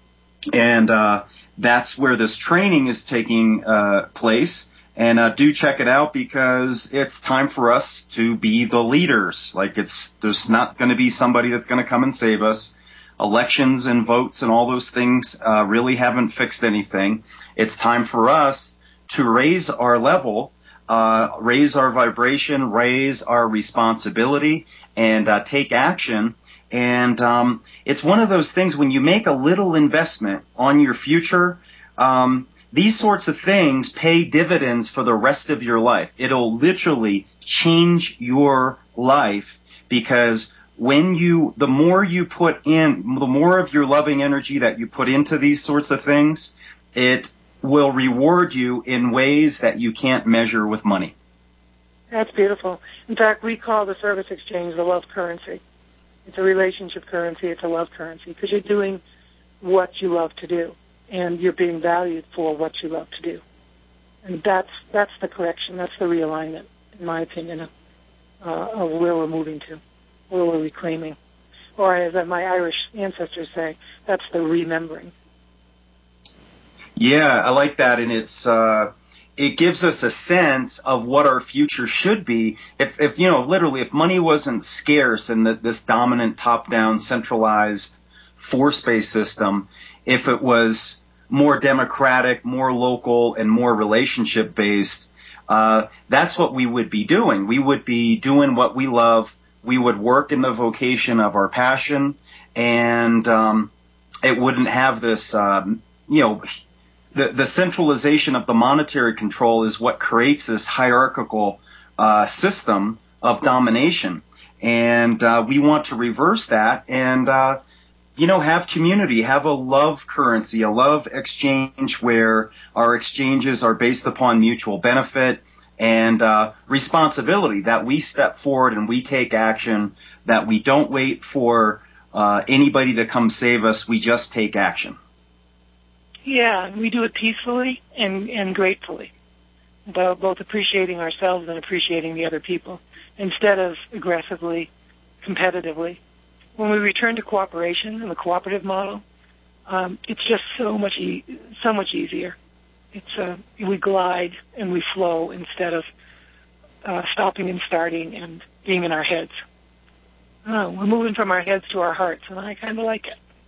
and uh, that's where this training is taking uh, place. And uh, do check it out, because it's time for us to be the leaders. Like, it's there's not going to be somebody that's going to come and save us. Elections and votes and all those things uh, really haven't fixed anything. It's time for us to raise our level, uh, raise our vibration, raise our responsibility, and uh, take action. And um, it's one of those things, when you make a little investment on your future, um, these sorts of things pay dividends for the rest of your life. It'll literally change your life, because when you, the more you put in, the more of your loving energy that you put into these sorts of things, it will reward you in ways that you can't measure with money. That's beautiful. In fact, we call the service exchange the love currency. It's a relationship currency. It's a love currency, because you're doing what you love to do, and you're being valued for what you love to do. And that's that's the correction. That's the realignment, in my opinion, of, uh, of where we're moving to, where we're reclaiming. Or as my Irish ancestors say, that's the remembering. Yeah, I like that, and it's uh, it gives us a sense of what our future should be. If, if you know, literally, if money wasn't scarce in the, this dominant, top-down, centralized force-based system, if it was more democratic, more local, and more relationship-based, uh, that's what we would be doing. We would be doing what we love. We would work in the vocation of our passion, and um, it wouldn't have this, um, you know, the, the centralization of the monetary control is what creates this hierarchical uh, system of domination. And uh, we want to reverse that and, uh, you know, have community, have a love currency, a love exchange where our exchanges are based upon mutual benefit and uh, responsibility, that we step forward and we take action, that we don't wait for uh, anybody to come save us, we just take action. Yeah, and we do it peacefully and, and gratefully, both appreciating ourselves and appreciating the other people, instead of aggressively, competitively. When we return to cooperation and the cooperative model, um, it's just so much e- so much easier. It's uh, we glide and we flow instead of uh, stopping and starting and being in our heads. Oh, we're moving from our heads to our hearts, and I kind of like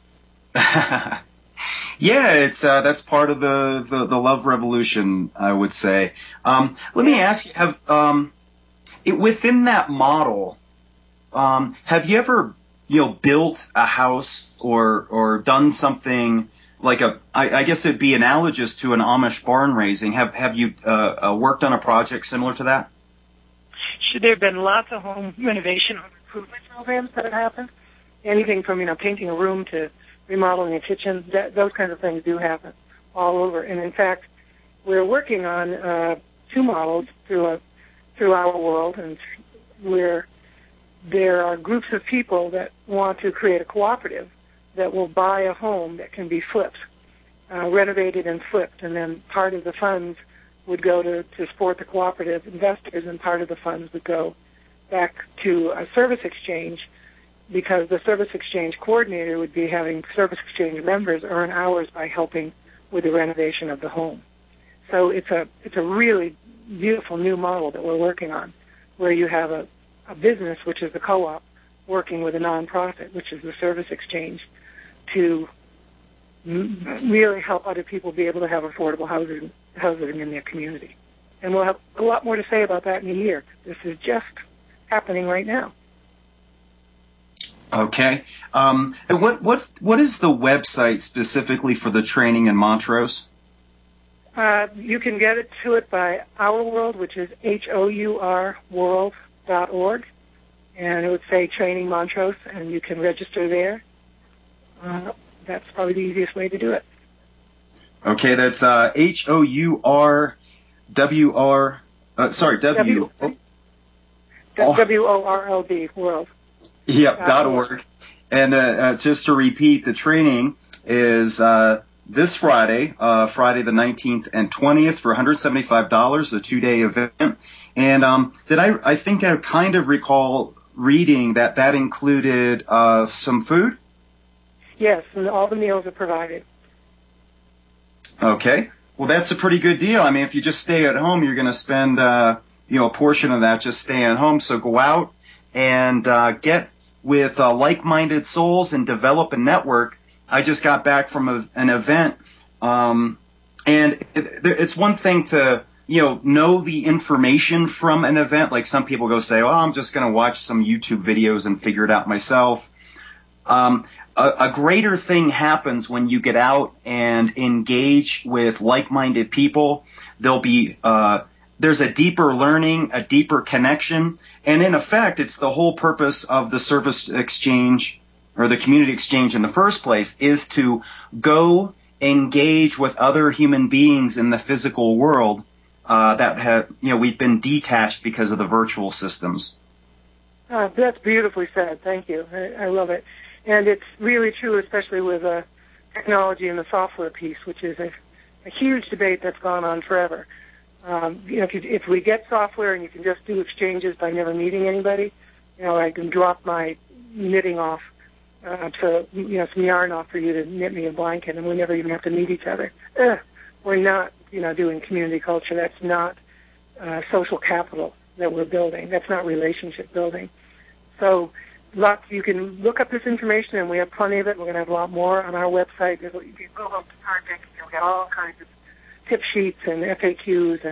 it. Yeah, it's uh, that's part of the, the, the love revolution, I would say. Um, let me ask you, have um, it, within that model, um, have you ever, you know, built a house or or done something like a? I, I guess it'd be analogous to an Amish barn raising. Have have you uh, uh, worked on a project similar to that? Should there have been lots of home renovation or improvement programs that have happened? Anything from, you know, painting a room to remodeling a kitchen, that, those kinds of things do happen all over. And in fact, we're working on uh, two models through a, through our world, and where there are groups of people that want to create a cooperative that will buy a home that can be flipped, uh, renovated and flipped, and then part of the funds would go to, to support the cooperative investors, and part of the funds would go back to a service exchange, because the service exchange coordinator would be having service exchange members earn hours by helping with the renovation of the home. So it's a it's a really beautiful new model that we're working on, where you have a, a business, which is the co-op, working with a nonprofit, which is the service exchange, to m- really help other people be able to have affordable housing, housing in their community. And we'll have a lot more to say about that in a year. This is just happening right now. Okay. Um, and what what what is the website specifically for the training in Montrose? Uh, you can get it to it by Our World, which is H O U R world dot org, and it would say Training Montrose, and you can register there. Uh, that's probably the easiest way to do it. Okay, that's uh, H O U R W R. Uh, sorry, W. W O R L D World. Yep, dot org. And uh, uh, just to repeat, the training is uh, this Friday, uh, Friday the nineteenth and twentieth for one hundred seventy-five dollars, a two-day event. And um, did I? I think I kind of recall reading that that included uh, some food. Yes, and all the meals are provided. Okay, well that's a pretty good deal. I mean, if you just stay at home, you're going to spend uh, you know a portion of that just staying at home. So go out and uh, get with uh, like-minded souls and develop a network. I just got back from a, an event, um, and it, it's one thing to, you know, know the information from an event. Like some people go say, oh, I'm just going to watch some YouTube videos and figure it out myself. Um, a, a greater thing happens when you get out and engage with like-minded people. There'll be uh, there's a deeper learning, a deeper connection. And in effect, it's the whole purpose of the service exchange or the community exchange in the first place, is to go engage with other human beings in the physical world uh, that have, you know, we've been detached because of the virtual systems. Uh, that's beautifully said. Thank you. I, I love it. And it's really true, especially with uh, technology and the software piece, which is a, a huge debate that's gone on forever. Um, you know, if, you, if we get software and you can just do exchanges by never meeting anybody, you know, I can drop my knitting off uh, to, you know, some yarn off for you to knit me a blanket, and we never even have to meet each other. Ugh, we're not, you know, doing community culture. That's not uh, social capital that we're building. That's not relationship building. So lots, you can look up this information, and we have plenty of it. We're going to have a lot more on our website. There's, you can go up to Target, you'll get all kinds of tip sheets and F A Qs and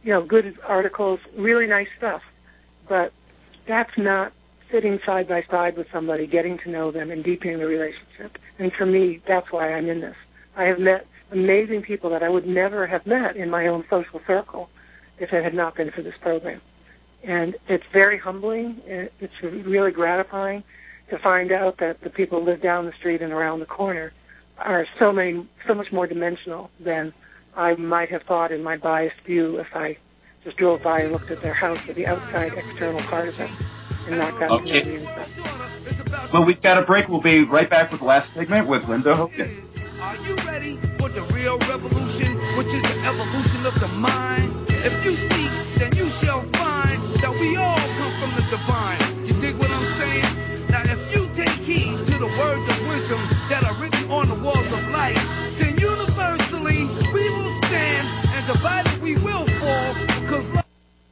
you know, good articles, really nice stuff. But that's not sitting side by side with somebody, getting to know them and deepening the relationship. And for me, that's why I'm in this. I have met amazing people that I would never have met in my own social circle if it had not been for this program. And it's very humbling. It's really gratifying to find out that the people who live down the street and around the corner are so many, so much more dimensional than I might have thought in my biased view if I just drove by and looked at their house or the outside external part of it and not got okay. to know the inside. Well, we've got a break. We'll be right back with the last segment with Linda Hogan. Are you ready for the real revolution, which is the evolution of the mind? If you seek, then you shall find that we all come from the divine. You dig what I'm saying? Now, if you take heed to the words of wisdom that are written on the walls of life, then universally we will stand, and divided we will fall, because love.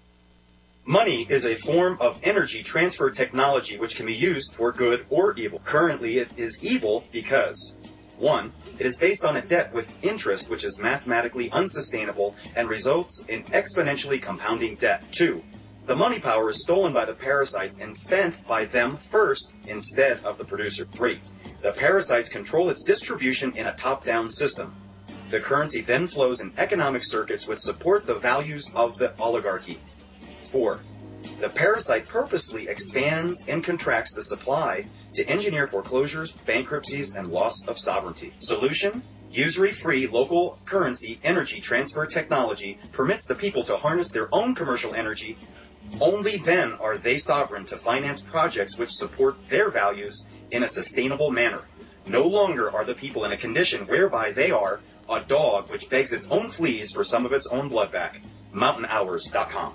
Money is a form of energy transfer technology which can be used for good or evil. Currently, it is evil because, one, it is based on a debt with interest which is mathematically unsustainable and results in exponentially compounding debt. Two, the money power is stolen by the parasites and spent by them first instead of the producer. Three, the parasites control its distribution in a top-down system. The currency then flows in economic circuits which support the values of the oligarchy. Four, the parasite purposely expands and contracts the supply to engineer foreclosures, bankruptcies, and loss of sovereignty. Solution? Usury-free local currency energy transfer technology permits the people to harness their own commercial energy. Only then are they sovereign to finance projects which support their values in a sustainable manner. No longer are the people in a condition whereby they are a dog which begs its own fleas for some of its own blood back. mountain hours dot com.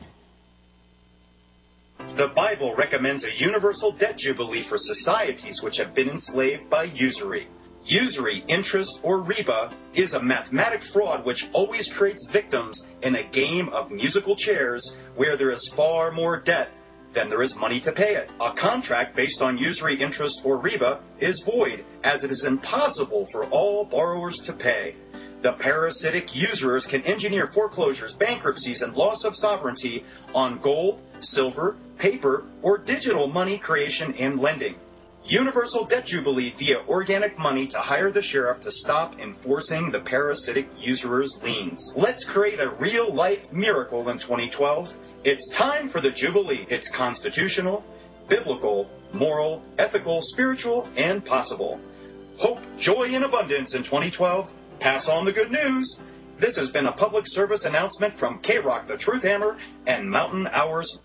The Bible recommends a universal debt jubilee for societies which have been enslaved by usury. Usury, interest, or riba is a mathematic fraud which always creates victims in a game of musical chairs where there is far more debt than there is money to pay it. A contract based on usury, interest, or riba is void, as it is impossible for all borrowers to pay. The parasitic usurers can engineer foreclosures, bankruptcies, and loss of sovereignty on gold, silver, paper, or digital money creation and lending. Universal Debt Jubilee via organic money to hire the sheriff to stop enforcing the parasitic usurers' liens. Let's create a real-life miracle in twenty twelve. It's time for the Jubilee. It's constitutional, biblical, moral, ethical, spiritual, and possible. Hope, joy, and abundance in twenty twelve. Pass on the good news. This has been a public service announcement from K-Rock, the Truth Hammer, and Mountain Hours.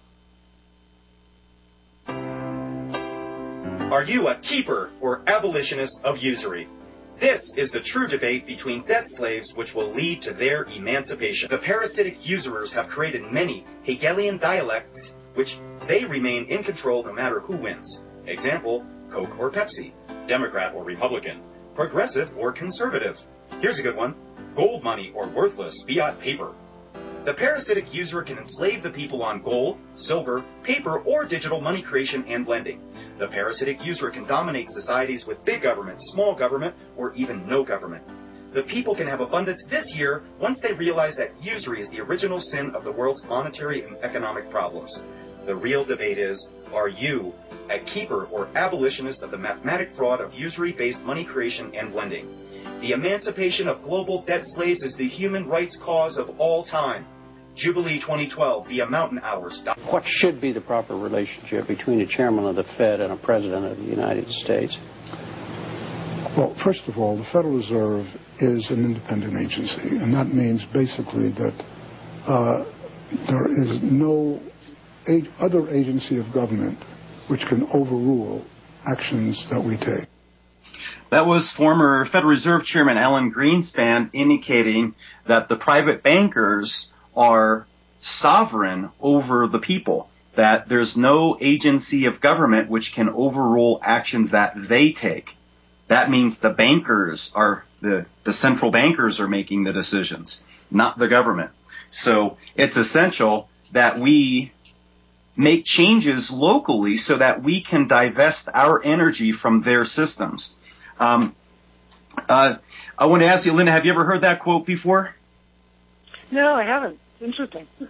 Are you a keeper or abolitionist of usury? This is the true debate between debt slaves which will lead to their emancipation. The parasitic usurers have created many Hegelian dialects which they remain in control no matter who wins. Example, Coke or Pepsi, Democrat or Republican, progressive or conservative. Here's a good one, gold money or worthless fiat paper. The parasitic usurer can enslave the people on gold, silver, paper, or digital money creation and lending. The parasitic usurer can dominate societies with big government, small government, or even no government. The people can have abundance this year once they realize that usury is the original sin of the world's monetary and economic problems. The real debate is, are you a keeper or abolitionist of the mathematic fraud of usury-based money creation and lending? The emancipation of global debt slaves is the human rights cause of all time. Jubilee twenty twelve via Mountain Hours. What should be the proper relationship between a chairman of the Fed and a president of the United States? Well, first of all, the Federal Reserve is an independent agency, and that means basically that uh, there is no a- other agency of government which can overrule actions that we take. That was former Federal Reserve Chairman Alan Greenspan indicating that the private bankers are sovereign over the people, that there's no agency of government which can overrule actions that they take. That means the bankers are, the, the central bankers are making the decisions, not the government. So it's essential that we make changes locally so that we can divest our energy from their systems. Um, uh, I want to ask you, Linda, have you ever heard that quote before? No, I haven't. Interesting.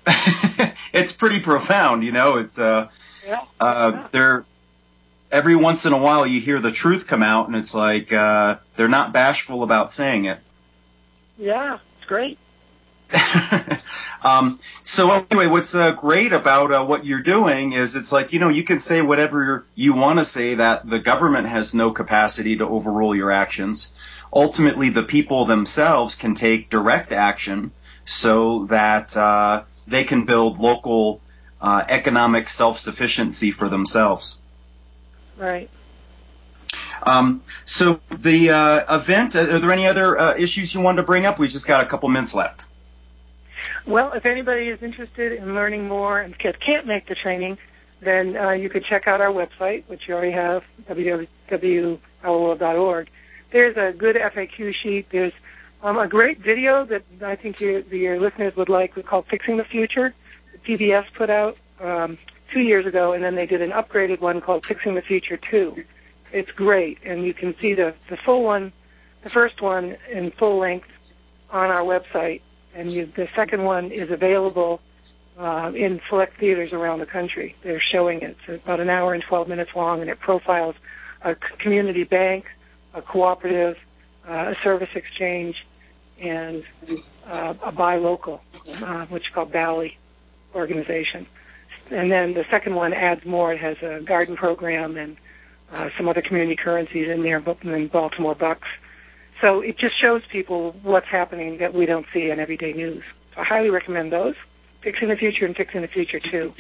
it's pretty profound, you know. It's uh, yeah. uh, yeah. they're every once in a while you hear the truth come out, and it's like uh, they're not bashful about saying it. Yeah, it's great. um, so anyway, what's uh, great about uh, what you're doing is it's like, you know, you can say whatever you want to say, that the government has no capacity to overrule your actions. Ultimately, the people themselves can take direct action so that uh, they can build local uh, economic self-sufficiency for themselves. Right. Um, so the uh, event, are there any other uh, issues you wanted to bring up? We've just got a couple minutes left. Well, if anybody is interested in learning more and can't make the training, then uh, you could check out our website, which you already have, w w w dot our world dot org. There's a good F A Q sheet. There's um, a great video that I think your, your listeners would like called Fixing the Future. The P B S put out um, two years ago, and then they did an upgraded one called Fixing the Future two. It's great, and you can see the, the full one, the first one in full length on our website, and you, the second one is available uh, in select theaters around the country. They're showing it. It's about an hour and twelve minutes long, and it profiles a community bank, a cooperative, uh, a service exchange, and uh, a buy local, uh, which is called Bally organization. And then the second one adds more. It has a garden program and uh, some other community currencies in there, and then Baltimore bucks. So it just shows people what's happening that we don't see in everyday news. So I highly recommend those, Fixing the Future and Fixing the Future two.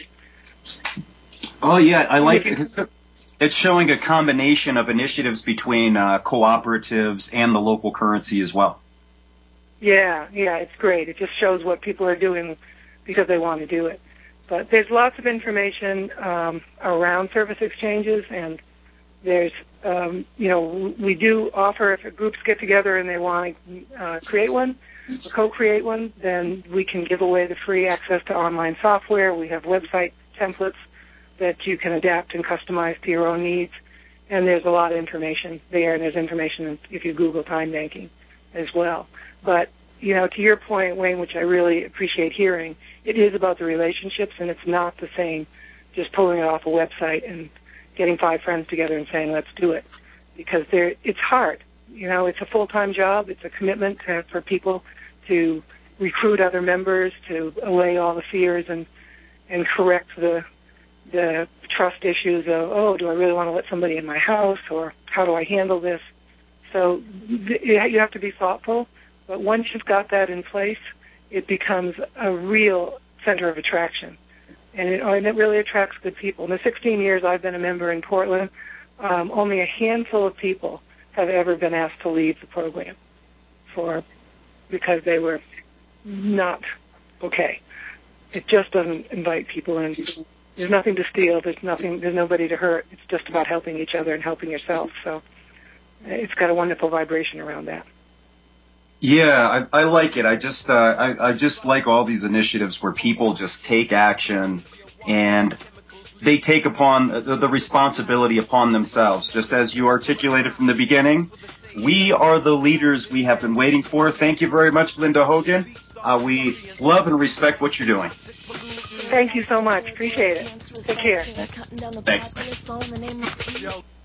Oh, yeah, I like it. It's showing a combination of initiatives between uh, cooperatives and the local currency as well. Yeah, yeah, it's great. It just shows what people are doing because they want to do it. But there's lots of information um, around service exchanges, and there's, um, you know, we do offer, if groups get together and they want to uh, create one, or co-create one, then we can give away the free access to online software. We have website templates that you can adapt and customize to your own needs. And there's a lot of information there, and there's information if you Google time banking as well. But, you know, to your point, Wayne, which I really appreciate hearing, it is about the relationships, and it's not the same just pulling it off a website and getting five friends together and saying, let's do it. Because there, it's hard. You know, it's a full-time job. It's a commitment to, for people to recruit other members, to allay all the fears and, and correct the the trust issues of, oh, do I really want to let somebody in my house, or how do I handle this? So th- you have to be thoughtful, but once you've got that in place, it becomes a real center of attraction. And it, and it really attracts good people. In the sixteen years I've been a member in Portland, um, only a handful of people have ever been asked to leave the program for because they were not okay. It just doesn't invite people in. There's nothing to steal. There's nothing. There's nobody to hurt. It's just about helping each other and helping yourself. So it's got a wonderful vibration around that. Yeah, I, I like it. I just, uh, I, I just like all these initiatives where people just take action and they take upon the, the responsibility upon themselves. Just as you articulated from the beginning, we are the leaders we have been waiting for. Thank you very much, Linda Hogan. Uh, we love and respect what you're doing. Thank you so much. Appreciate it. Take care. Thanks.